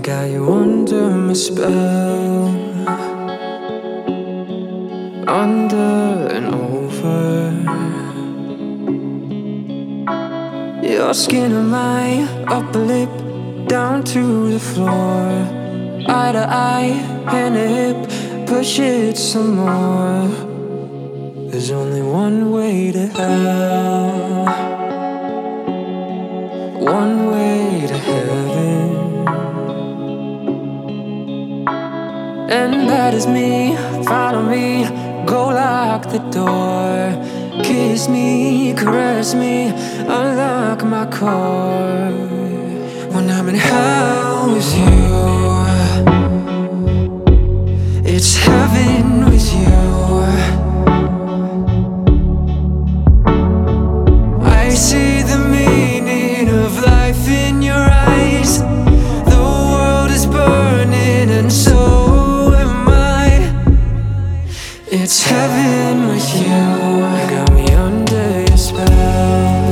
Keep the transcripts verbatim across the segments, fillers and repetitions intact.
got you under my spell, under and over. Your skin on my upper lip, down to the floor, eye to eye, hand to hip, push it some more. There's only one way to hell, one way to heaven, and that is me. Follow me, go lock the door, kiss me, caress me, unlock my car. When I'm in hell with you, it's heaven with you. I see the meaning of life in your eyes. The world is burning and so am I. It's heaven with you. You got me under your spell,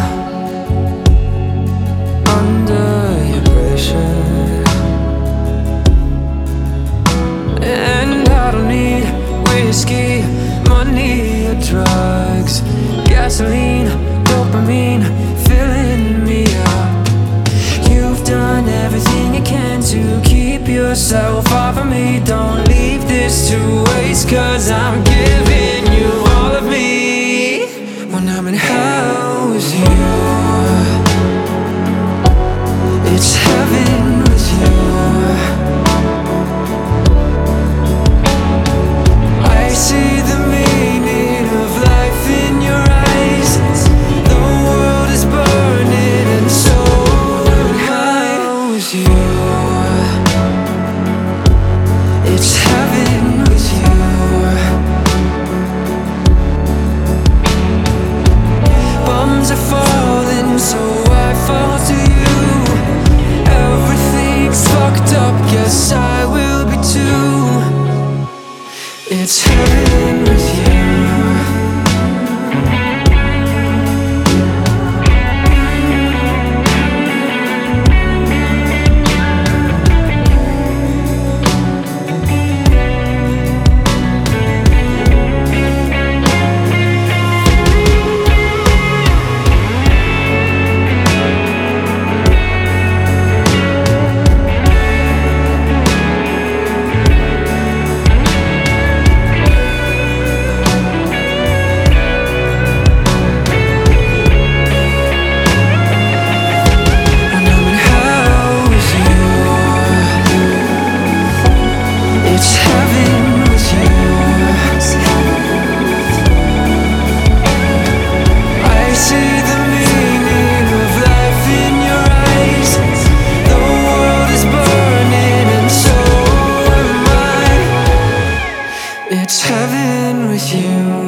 under your pressure, and I don't need whiskey, money or drugs, gasoline, dopamine, filling me up. You've done everything you can to keep yourself off of me. Don't leave this to waste, 'cause I'm giving you all of me. When I'm in hell with you, it's heaven with you. I see the meaning of life in your eyes. The world is burning and so am I with you. It's heaven with you. Bombs are falling, so I fall to you. Everything's fucked up, yes I will be too. It's heaven with you. It's heaven with you. I see the meaning of life in your eyes. The world is burning and so am I. It's heaven with you.